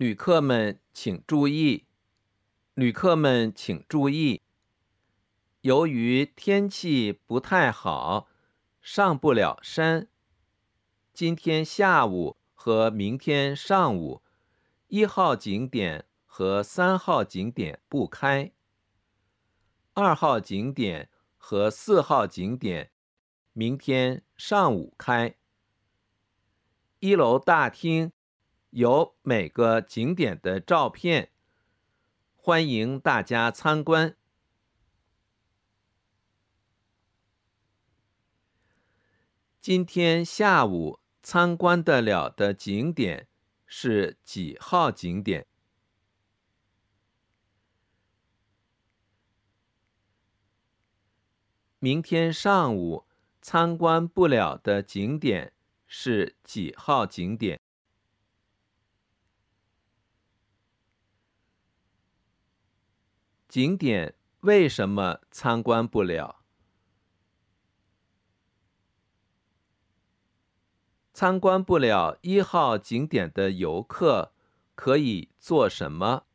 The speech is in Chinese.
旅客们请注意！旅客们请注意！由于天气不太好，上不了山。今天下午和明天上午，1号景点和3号景点不开。2号景点和4号景点明天上午开。1楼大厅有每个景点的照片，欢迎大家参观。今天下午参观得了的景点是几号景点？明天上午参观不了的景点是几号景点？景点为什么参观不了？参观不了1号景点的游客可以做什么？